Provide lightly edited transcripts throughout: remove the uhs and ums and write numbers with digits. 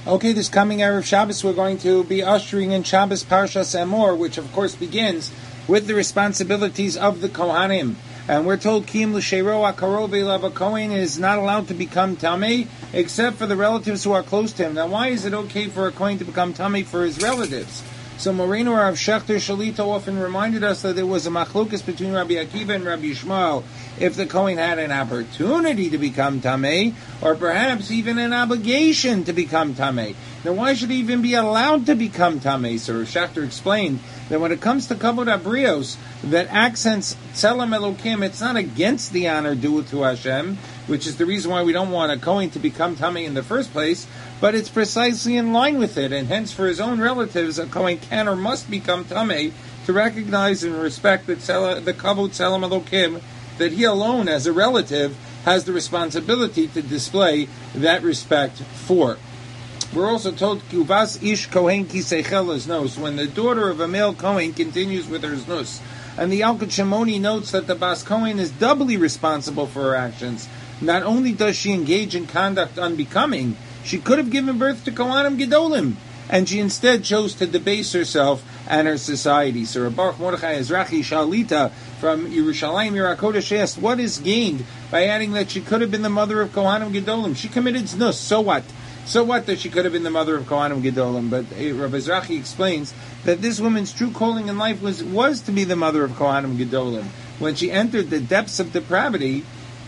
Okay, this coming Erev Shabbos, we're going to be ushering in Shabbos Parshas Emor, which of course begins with the responsibilities of the Kohanim. And we're told Kim L'Sheiro HaKarov Elav, a Kohen is not allowed to become Tamei except for the relatives who are close to him. Now, why is it okay for a Kohen to become Tamei for his relatives? So Moreno Rav Shechter Shalita often reminded us that there was a machlokas between Rabbi Akiva and Rabbi Yishmael if the Kohen had an opportunity to become Tamei, or perhaps even an obligation to become Tamei. Now, why should he even be allowed to become Tamei? So Rav Shechter explained that when it comes to Kavod Abrios, that accents Tzelem Elokim, it's not against the honor due to Hashem, which is the reason why we don't want a Kohen to become Tamei in the first place, but it's precisely in line with it, and hence for his own relatives, a Kohen can or must become Tamei to recognize and respect the Kavod Tzelem Elokim, that he alone, as a relative, has the responsibility to display that respect for. We're also told, Kuvas ish kohen kiseichel znos, when the daughter of a male Kohen continues with her znus. And the Yalkut Shimoni notes that the Bas Kohen is doubly responsible for her actions. Not only does she engage in conduct unbecoming, she could have given birth to Kohanim Gedolim, and she instead chose to debase herself and her society. So Baruch Mordechai Ezrachi Shalita from Yerushalayim Yerakodesh asked, what is gained by adding that she could have been the mother of Kohanim Gedolim? She committed znus, so what? So what that she could have been the mother of Kohanim Gedolim? But Rabbi Ezrachi explains that this woman's true calling in life was to be the mother of Kohanim Gedolim. When she entered the depths of depravity,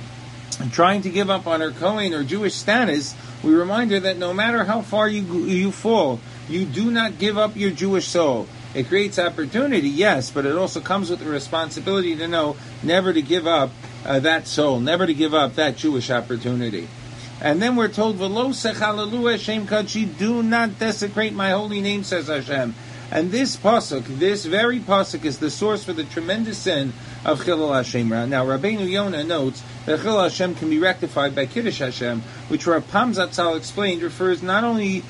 trying to give up on her Kohen or Jewish status, we remind her that no matter how far you fall, you do not give up your Jewish soul. It creates opportunity, yes, but it also comes with the responsibility to know never to give up that soul, never to give up that Jewish opportunity. And then we're told, V'lo sechalalu Hashem kachi, do not desecrate my holy name, says Hashem. And this pasuk, this very pasuk, is the source for the tremendous sin of Chilul Hashem. Now, Rabbeinu Yonah notes that Chilul Hashem can be rectified by Kiddush Hashem, which Rav Pam Zatzal explained refers not only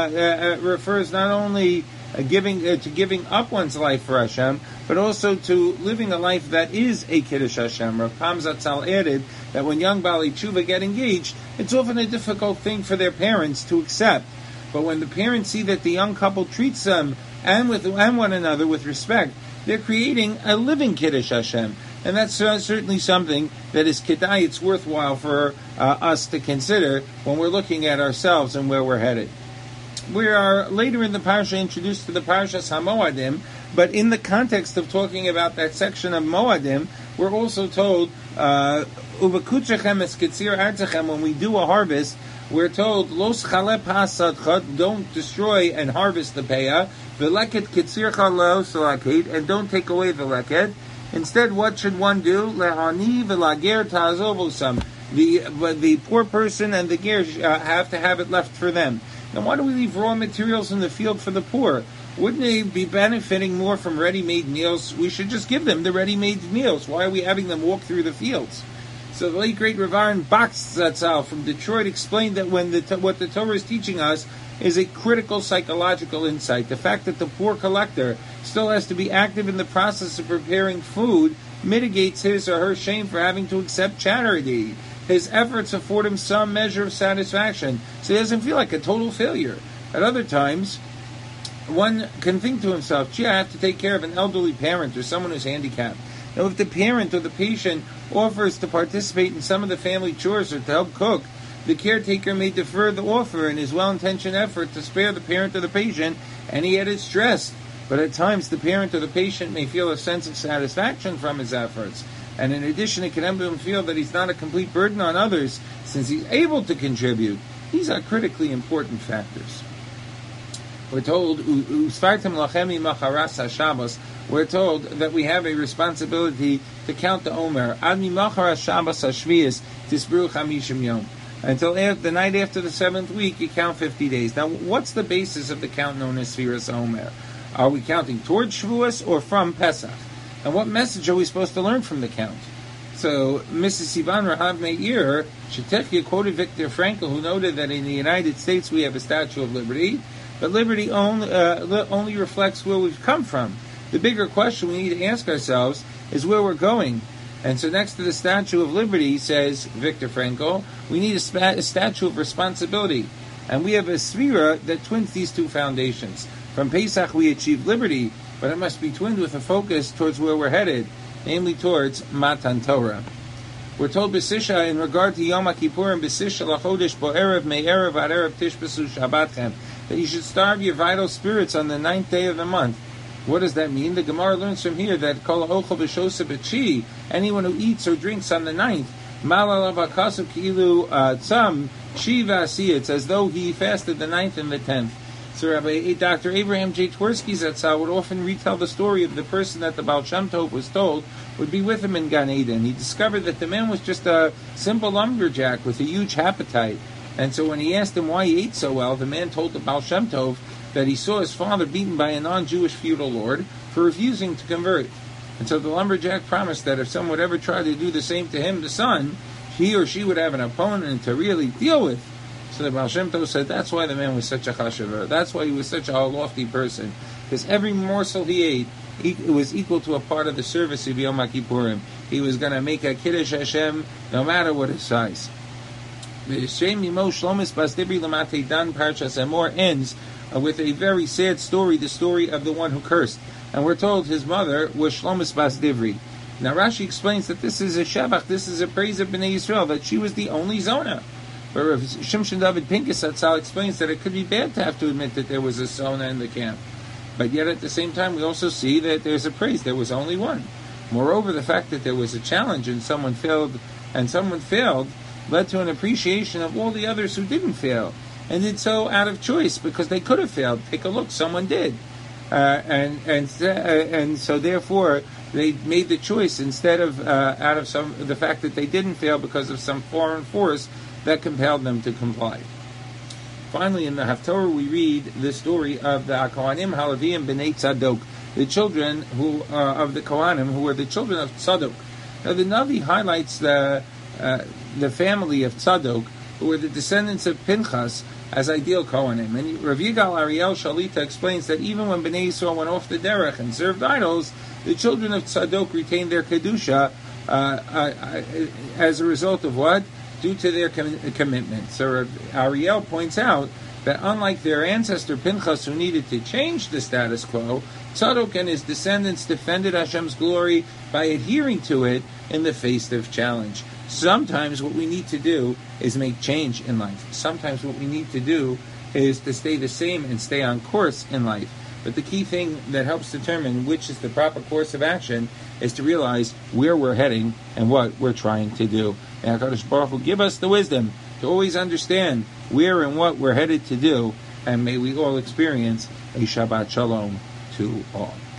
giving up one's life for Hashem, but also to living a life that is a Kiddush Hashem. Rav Pam Zatzal added that when young Bali Tshuva get engaged, it's often a difficult thing for their parents to accept. But when the parents see that the young couple treats them and one another with respect, they're creating a living Kiddush Hashem. And that's certainly something that is kedai, it's worthwhile for us to consider when we're looking at ourselves and where we're headed. We are later in the parsha introduced to the Parshas HaMoadim, but in the context of talking about that section of Moadim, we're also told, Uvekutchechem es ketzir artechem, when we do a harvest, we're told, Los chalep hasadchat, don't destroy and harvest the peah, v'leket ketzircha lo salaket, and don't take away the leket. Instead, what should one do? Lehani v'lager ta'azovosam. The poor person and the ger have to have it left for them. Now, why do we leave raw materials in the field for the poor? Wouldn't they be benefiting more from ready-made meals? We should just give them the ready-made meals. Why are we having them walk through the fields? So the late great Rav Aaron Zatzal from Detroit explained that what the Torah is teaching us is a critical psychological insight. The fact that the poor collector still has to be active in the process of preparing food mitigates his or her shame for having to accept charity. His efforts afford him some measure of satisfaction, so he doesn't feel like a total failure. At other times, one can think to himself, gee, I have to take care of an elderly parent or someone who's handicapped. Now, if the parent or the patient offers to participate in some of the family chores or to help cook, the caretaker may defer the offer in his well-intentioned effort to spare the parent or the patient any added stress. But at times, the parent or the patient may feel a sense of satisfaction from his efforts. And in addition, it can help him feel that he's not a complete burden on others, since he's able to contribute. These are critically important factors. We're told, we're told that we have a responsibility to count the Omer. Until the night after the 7th week, you count 50 days. Now, what's the basis of the count known as Sfiras Omer? Are we counting towards Shavuos or from Pesach? And what message are we supposed to learn from the count? So, Mrs. Sivan Rahav Meir, Shetechia quoted Viktor Frankl, who noted that in the United States we have a Statue of Liberty, but liberty only reflects where we've come from. The bigger question we need to ask ourselves is where we're going. And so next to the Statue of Liberty, says Viktor Frankl, we need a statue of responsibility. And we have a Sfira that twins these two foundations. From Pesach we achieve liberty, but it must be twinned with a focus towards where we're headed, namely towards Matan Torah. We're told B'Sisha in regard to Yom Kippurim, B'Sisha l'chodesh bo erev me'erev ad erev tishbesu shabbatchem, that you should starve your vital spirits on the 9th day of the month. What does that mean? The Gemara learns from here that kol ha'ochel b'shosa b'chi, anyone who eats or drinks on the 9th, mal alav hakasav ki'ilu tzam shiva asiyah, it's as though he fasted the 9th and the 10th. So Rabbi Dr. Abraham J. Twersky Zatzal would often retell the story of the person that the Baal Shem Tov was told would be with him in Gan Eden. He discovered that the man was just a simple lumberjack with a huge appetite. And so when he asked him why he ate so well, the man told the Baal Shem Tov that he saw his father beaten by a non-Jewish feudal lord for refusing to convert. And so the lumberjack promised that if someone would ever try to do the same to him, the son, he or she would have an opponent to really deal with. So the Baal Shem Tov said that's why the man was such a chashaver. That's why he was such a lofty person. Because every morsel he ate, it was equal to a part of the service of Yom Kippurim. He was going to make a Kiddush Hashem no matter what his size. The Shem Yimo Shlomis Bas Dibri Lamate Dan Parshas Emor ends with a very sad story, the story of the one who cursed. And we're told his mother was Shlomis Bas Divri. Now Rashi explains that this is a Shabbat, this is a praise of Bnei Yisrael, that she was the only Zona. But Rav Shimshon David Pincus Zatzal explains that it could be bad to have to admit that there was a Zona in the camp. But yet at the same time we also see that there's a praise, there was only one. Moreover, the fact that there was a challenge and someone failed led to an appreciation of all the others who didn't fail, and did so out of choice because they could have failed. Take a look, someone did, and so therefore they made the choice instead of out of the fact that they didn't fail because of some foreign force that compelled them to comply. Finally, in the Haftorah, we read the story of the Kohanim Halavim B'nei Tzadok, the children of the Kohanim who were the children of Tzadok. Now, the Navi highlights the family of Tzadok, who were the descendants of Pinchas, as ideal Kohanim. And Rav Yigal Ariel Shalita explains that even when Bnei Yisrael went off the derech and served idols, the children of Tzadok retained their Kedusha as a result of what? Due to their commitment. So Ariel points out that unlike their ancestor Pinchas, who needed to change the status quo, Tzadok and his descendants defended Hashem's glory by adhering to it in the face of challenge. Sometimes what we need to do is make change in life. Sometimes what we need to do is to stay the same and stay on course in life. But the key thing that helps determine which is the proper course of action is to realize where we're heading and what we're trying to do. And HaKadosh Baruch Hu give us the wisdom to always understand where and what we're headed to do, and may we all experience a Shabbat Shalom to all.